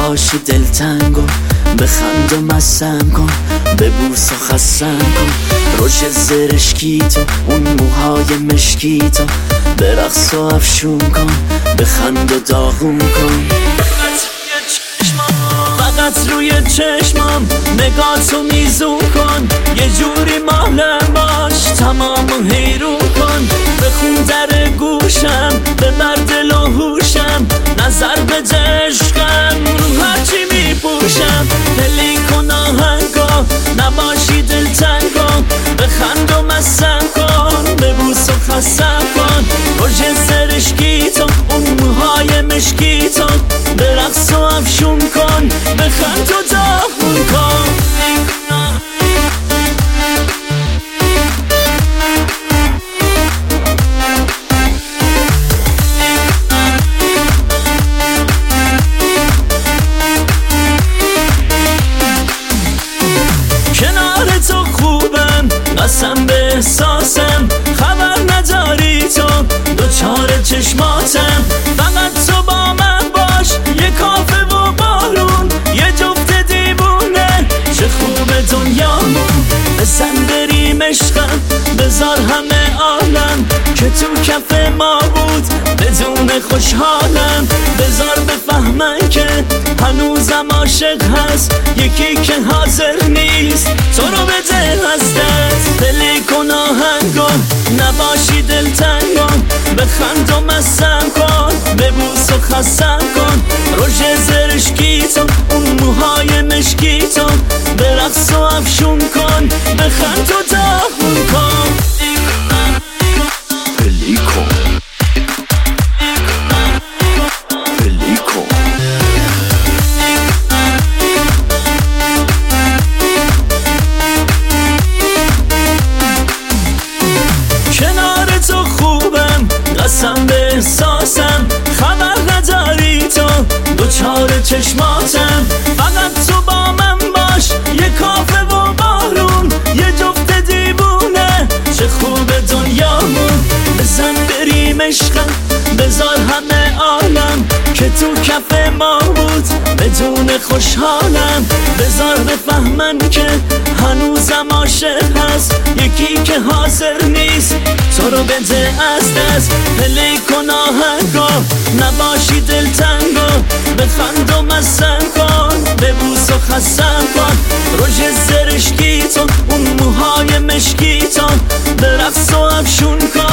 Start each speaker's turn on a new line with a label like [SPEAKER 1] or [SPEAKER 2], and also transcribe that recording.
[SPEAKER 1] نباشی دلتنگو، بخند و مسم کن، ببوس و خسم کن. رژ زرشکی تو، اون موهای مشکی تو، برقص و افشون کن، بخند و داغون کن. فقط روی چشمام نگاهتو میزون کن، یه جوری مالم باش تمامو حیرون کن. بخون در گوشم، ببر دل و هوشم، نظر به عشقم رو هرچی میپوشم. دلی کن آهنگا، نباشی دلتنگا، بخند و مسم کن، ببوس و خسم کن. رژ زرشکی تو، اون موهای مشکی تو، برقص و افشون کن، بخند و داغون کن. کنار تو خوبم، قسم به احساسم، خبر نداری تو دوچار چشماتم. فقط تو با من باش، یه کافه و بارون، یه جفت دیوونه، چه خوبه دنیامون. بزن بریم عشقم، بذار همه عالم که تو کف ما بود بدون خوشحالم. بذار بفهمن که هنوزم عاشق هست، یکی که حاضر نیست تو رو بده از دست. دلی کن آهنگا، نباشی دلتنگا، بخند و مسم کن، ببوس و خسم کن. رژ زرشکی تو، اون موهای مشکی تو، برقص و افشون کن، بخند و داغون کن. کنار تو خوبم، قسم به احساسم، خبر نداری تو دوچار چشماتم. فقط تو با من باش، یه کافه و بارون، یه جفت دیوونه، چه خوبه دنیامون. بزن بریم عشقم، بذار همه عالم که تو کف ما بود بدون خوشحالم. بذار بفهمن که هنوزم عاشق هست، یکی که حاضر نیست تو رو بده از دست. پلی کن آهنگا، نباشی دلتنگا، بخند و مسم کن، ببوس و خسم کن. رژ زرشکی تو، اون موهای مشکی تو، برقص و افشون کن.